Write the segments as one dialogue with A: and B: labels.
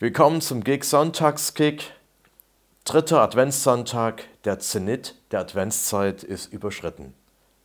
A: Willkommen zum GIG Sonntagskick. Dritter Adventssonntag, der Zenit der Adventszeit ist überschritten.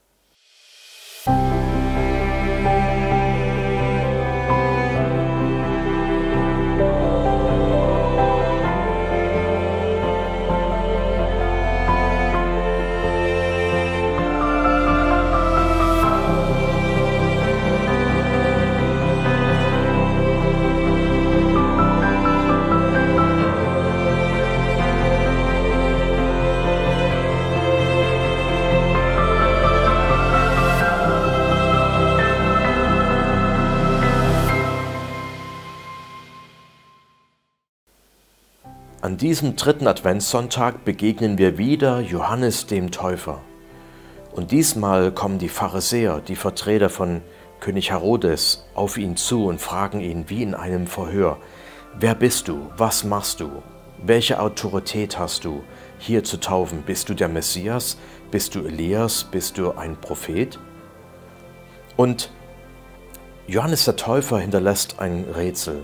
A: An diesem dritten Adventssonntag begegnen wir wieder Johannes dem Täufer. Und diesmal kommen die Pharisäer, die Vertreter von König Herodes, auf ihn zu und fragen ihn wie in einem Verhör: Wer bist du? Was machst du? Welche Autorität hast du, hier zu taufen? Bist du der Messias? Bist du Elias? Bist du ein Prophet? Und Johannes der Täufer hinterlässt ein Rätsel.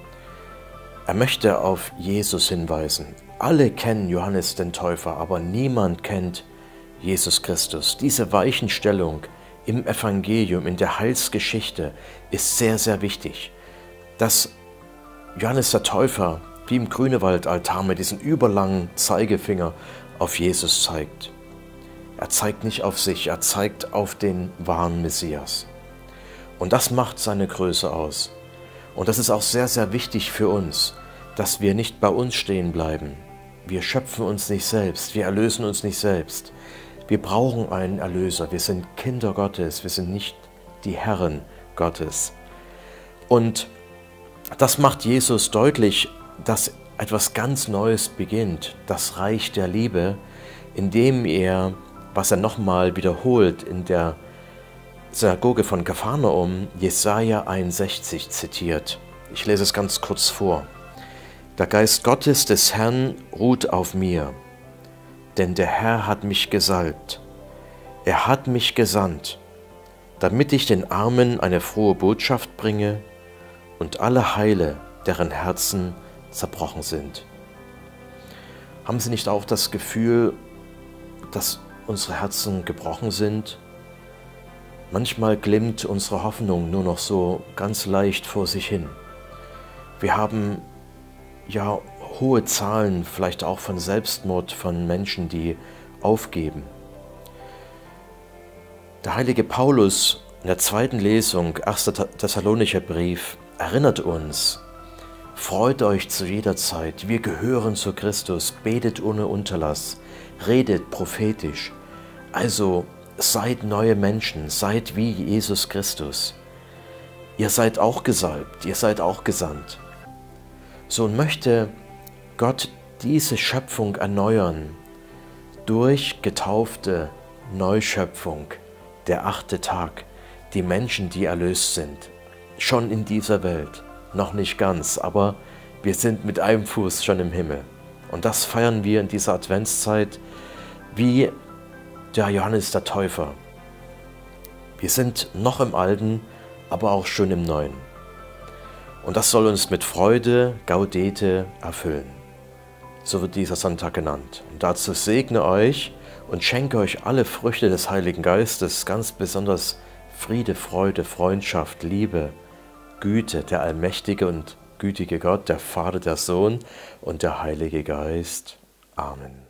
A: Er möchte auf Jesus hinweisen. Alle kennen Johannes den Täufer, aber niemand kennt Jesus Christus. Diese Weichenstellung im Evangelium, in der Heilsgeschichte ist sehr, sehr wichtig. Dass Johannes der Täufer wie im Grünewaldaltar mit diesem überlangen Zeigefinger auf Jesus zeigt. Er zeigt nicht auf sich, er zeigt auf den wahren Messias. Und das macht seine Größe aus. Und das ist auch sehr, sehr wichtig für uns, dass wir nicht bei uns stehen bleiben. Wir schöpfen uns nicht selbst, wir erlösen uns nicht selbst. Wir brauchen einen Erlöser, wir sind Kinder Gottes, wir sind nicht die Herren Gottes. Und das macht Jesus deutlich, dass etwas ganz Neues beginnt, das Reich der Liebe, indem er, was er nochmal wiederholt in der Synagoge von Kapharnaum, Jesaja 61 zitiert. Ich lese es ganz kurz vor. Der Geist Gottes des Herrn ruht auf mir, denn der Herr hat mich gesalbt. Er hat mich gesandt, damit ich den Armen eine frohe Botschaft bringe und alle heile, deren Herzen zerbrochen sind. Haben Sie nicht auch das Gefühl, dass unsere Herzen gebrochen sind? Manchmal glimmt unsere Hoffnung nur noch so ganz leicht vor sich hin. Wir haben ja hohe Zahlen, vielleicht auch von Selbstmord von Menschen, die aufgeben. Der heilige Paulus in der zweiten Lesung, 1. Thessalonicher Brief, erinnert uns: Freut euch zu jeder Zeit, wir gehören zu Christus, betet ohne Unterlass, redet prophetisch. Also seid neue Menschen, seid wie Jesus Christus. Ihr seid auch gesalbt, ihr seid auch gesandt. So möchte Gott diese Schöpfung erneuern durch getaufte Neuschöpfung, der 8. Tag, die Menschen, die erlöst sind, schon in dieser Welt, noch nicht ganz, aber wir sind mit einem Fuß schon im Himmel. Und das feiern wir in dieser Adventszeit wie der Johannes der Täufer. Wir sind noch im Alten, aber auch schon im Neuen. Und das soll uns mit Freude, Gaudete erfüllen. So wird dieser Sonntag genannt. Und dazu segne euch und schenke euch alle Früchte des Heiligen Geistes, ganz besonders Friede, Freude, Freundschaft, Liebe, Güte, der allmächtige und gütige Gott, der Vater, der Sohn und der Heilige Geist. Amen.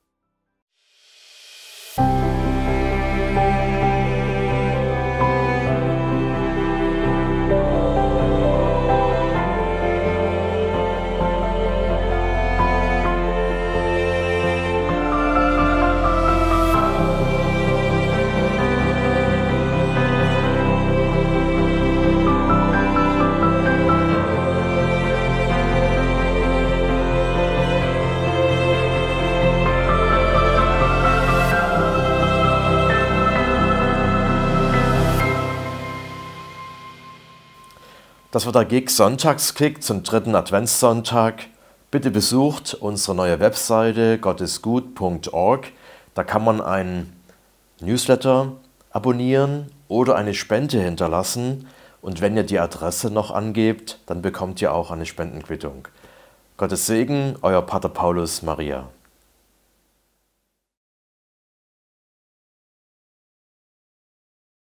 A: Das war der GIG Sonntagskick zum dritten Adventssonntag. Bitte besucht unsere neue Webseite gottesgut.org. Da kann man einen Newsletter abonnieren oder eine Spende hinterlassen. Und wenn ihr die Adresse noch angebt, dann bekommt ihr auch eine Spendenquittung. Gottes Segen, euer Pater Paulus Maria.